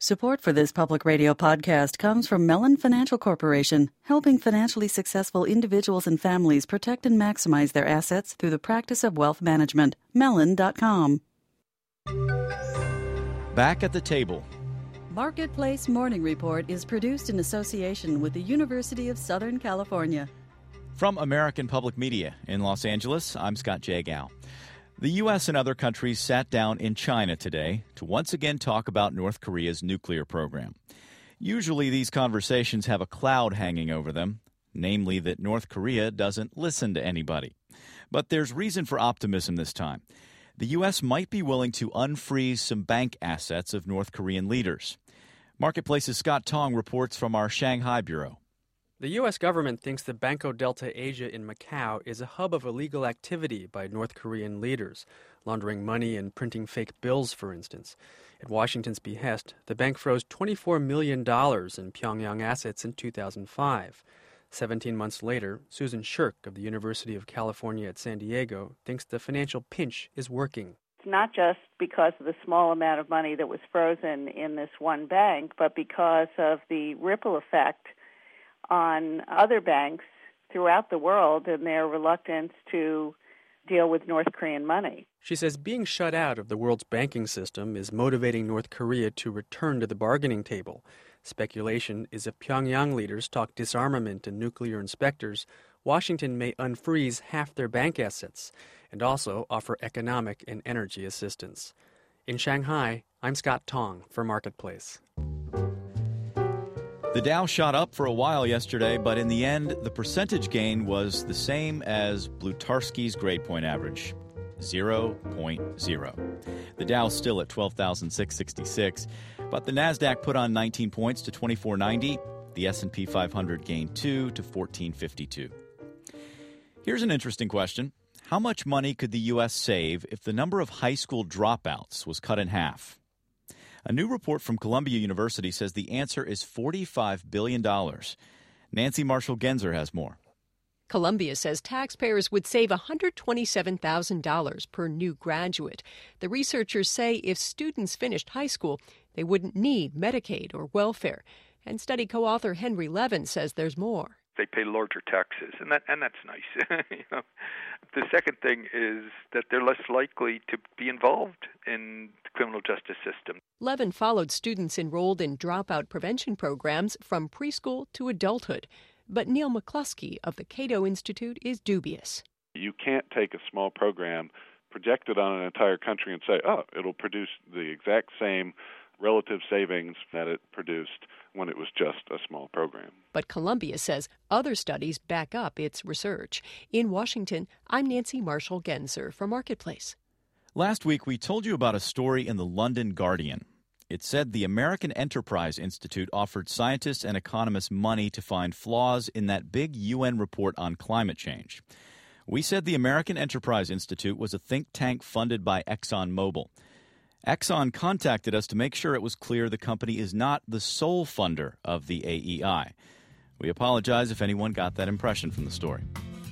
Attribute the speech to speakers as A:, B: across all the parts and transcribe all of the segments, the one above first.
A: Support for this public radio podcast comes from Mellon Financial Corporation, helping financially successful individuals and families protect and maximize their assets through the practice of wealth management. Mellon.com.
B: Back at the table.
A: Marketplace Morning Report is produced in association with the University of Southern California.
B: From American Public Media in Los Angeles, I'm Scott J. Gao. The U.S. and other countries sat down in China today to once again talk about North Korea's nuclear program. Usually these conversations have a cloud hanging over them, namely that North Korea doesn't listen to anybody. But there's reason for optimism this time. The U.S. might be willing to unfreeze some bank assets of North Korean leaders. Marketplace's Scott Tong reports from our Shanghai bureau.
C: The U.S. government thinks the Banco Delta Asia in Macau is a hub of illegal activity by North Korean leaders, laundering money and printing fake bills, for instance. At Washington's behest, the bank froze $24 million in Pyongyang assets in 2005. 17 months later, Susan Shirk of the University of California at San Diego thinks the financial pinch is working.
D: It's not just because of the small amount of money that was frozen in this one bank, but because of the ripple effect on other banks throughout the world and their reluctance to deal with North Korean money.
C: She says being shut out of the world's banking system is motivating North Korea to return to the bargaining table. Speculation is if Pyongyang leaders talk disarmament and nuclear inspectors, Washington may unfreeze half their bank assets and also offer economic and energy assistance. In Shanghai, I'm Scott Tong for Marketplace.
B: The Dow shot up for a while yesterday, but in the end, the percentage gain was the same as Blutarski's grade point average, 0.0. The Dow's still at 12,666, but the Nasdaq put on 19 points to 2490. The S&P 500 gained 2 to 1452. Here's an interesting question. How much money could the U.S. save if the number of high school dropouts was cut in half? A new report from Columbia University says the answer is $45 billion. Nancy Marshall-Genzer has more.
E: Columbia says taxpayers would save $127,000 per new graduate. The researchers say if students finished high school, they wouldn't need Medicaid or welfare. And study co-author Henry Levin says there's more.
F: They pay larger taxes, and that's nice. The second thing is that they're less likely to be involved in the criminal justice system.
E: Levin followed students enrolled in dropout prevention programs from preschool to adulthood. But Neil McCluskey of the Cato Institute is dubious.
G: You can't take a small program, project it on an entire country and say, it'll produce the exact same relative savings that it produced when it was just a small program.
E: But Columbia says other studies back up its research. In Washington, I'm Nancy Marshall-Genzer for Marketplace.
B: Last week, we told you about a story in the London Guardian. It said the American Enterprise Institute offered scientists and economists money to find flaws in that big UN report on climate change. We said the American Enterprise Institute was a think tank funded by ExxonMobil. Exxon contacted us to make sure it was clear the company is not the sole funder of the AEI. We apologize if anyone got that impression from the story.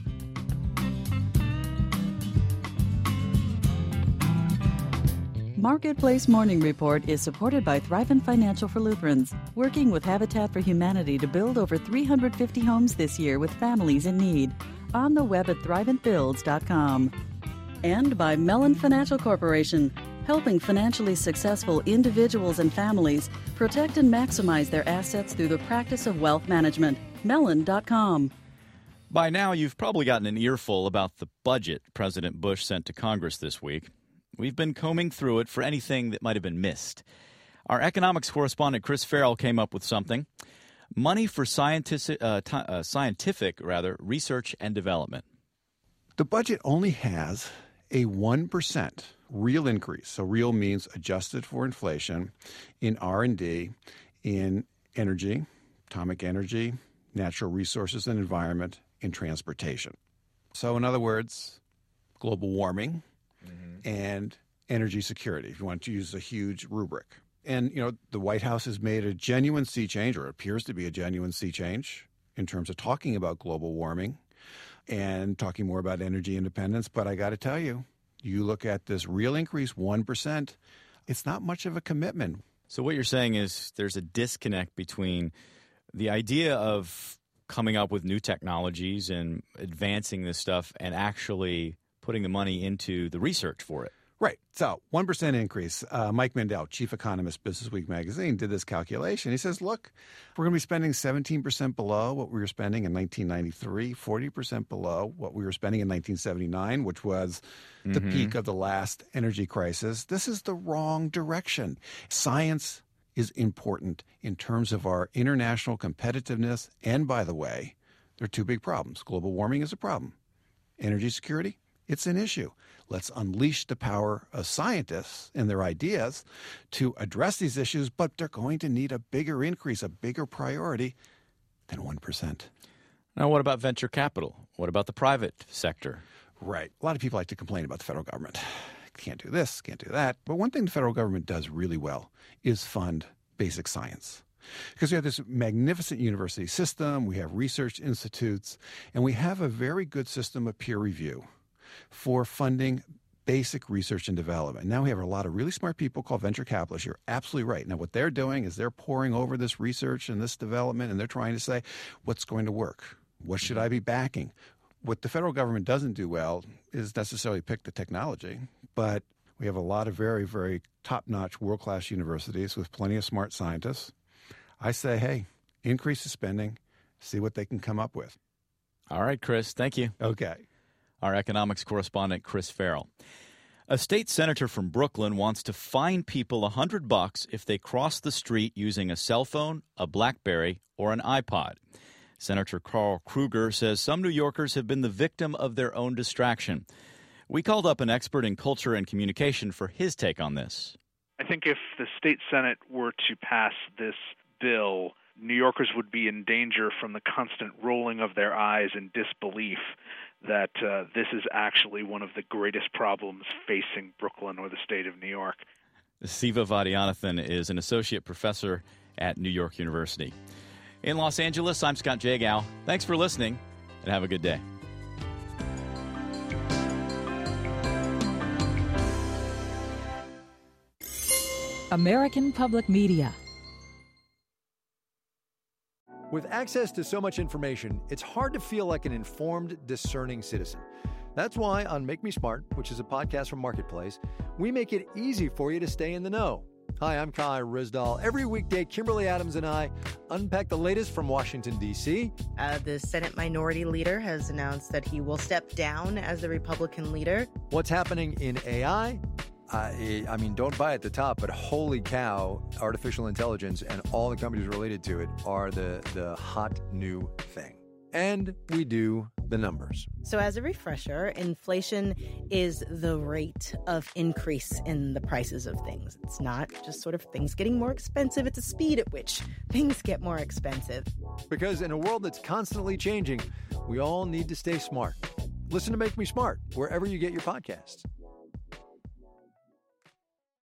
A: Marketplace Morning Report is supported by Thrivent Financial for Lutherans, working with Habitat for Humanity to build over 350 homes this year with families in need. On the web at thriventbuilds.com. And by Mellon Financial Corporation, helping financially successful individuals and families protect and maximize their assets through the practice of wealth management. Mellon.com.
B: By now, you've probably gotten an earful about the budget President Bush sent to Congress this week. We've been combing through it for anything that might have been missed. Our economics correspondent Chris Farrell came up with something. Money for scientific research and development.
H: The budget only has a 1% real increase. So real means adjusted for inflation in R&D, in energy, atomic energy, natural resources and environment, in transportation. So in other words, global warming and energy security, if you want to use a huge rubric. And, the White House has made a genuine sea change, or appears to be a genuine sea change, in terms of talking about global warming and talking more about energy independence. But I got to tell you, you look at this real increase, 1%, it's not much of a commitment.
B: So what you're saying is there's a disconnect between the idea of coming up with new technologies and advancing this stuff and actually putting the money into the research for it.
H: Right. So 1% increase. Mike Mandel, chief economist, Business Week magazine, did this calculation. He says, look, we're going to be spending 17% below what we were spending in 1993, 40% below what we were spending in 1979, which was the peak of the last energy crisis. This is the wrong direction. Science is important in terms of our international competitiveness. And by the way, there are two big problems. Global warming is a problem. Energy security, it's an issue. Let's unleash the power of scientists and their ideas to address these issues, but they're going to need a bigger increase, a bigger priority than 1%.
B: Now, what about venture capital? What about the private sector?
H: Right. A lot of people like to complain about the federal government. Can't do this, can't do that. But one thing the federal government does really well is fund basic science. Because we have this magnificent university system, we have research institutes, and we have a very good system of peer review for funding basic research and development. Now we have a lot of really smart people called venture capitalists. You're absolutely right. Now what they're doing is they're poring over this research and this development, and they're trying to say, what's going to work? What should I be backing? What the federal government doesn't do well is necessarily pick the technology, but we have a lot of very, very top-notch, world-class universities with plenty of smart scientists. I say, hey, increase the spending, see what they can come up with.
B: All right, Chris, thank you.
H: Okay.
B: Our economics correspondent, Chris Farrell. A state senator from Brooklyn wants to fine people $100 if they cross the street using a cell phone, a BlackBerry, or an iPod. Senator Carl Kruger says some New Yorkers have been the victim of their own distraction. We called up an expert in culture and communication for his take on this.
I: I think if the state Senate were to pass this bill, New Yorkers would be in danger from the constant rolling of their eyes in disbelief that this is actually one of the greatest problems facing Brooklyn or the state of New York.
B: Siva Vaidyanathan is an associate professor at New York University. In Los Angeles, I'm Scott Jagow. Thanks for listening, and have a good day.
J: American Public Media.
K: With access to so much information, it's hard to feel like an informed, discerning citizen. That's why on Make Me Smart, which is a podcast from Marketplace, we make it easy for you to stay in the know. Hi, I'm Kai Rizdal. Every weekday, Kimberly Adams and I unpack the latest from Washington, D.C.
L: The Senate Minority Leader has announced that he will step down as the Republican leader.
K: What's happening in AI? I mean, don't buy at the top, but holy cow, artificial intelligence and all the companies related to it are the hot new thing. And we do the numbers.
L: So as a refresher, inflation is the rate of increase in the prices of things. It's not just sort of things getting more expensive. It's a speed at which things get more expensive.
K: Because in a world that's constantly changing, we all need to stay smart. Listen to Make Me Smart wherever you get your podcasts.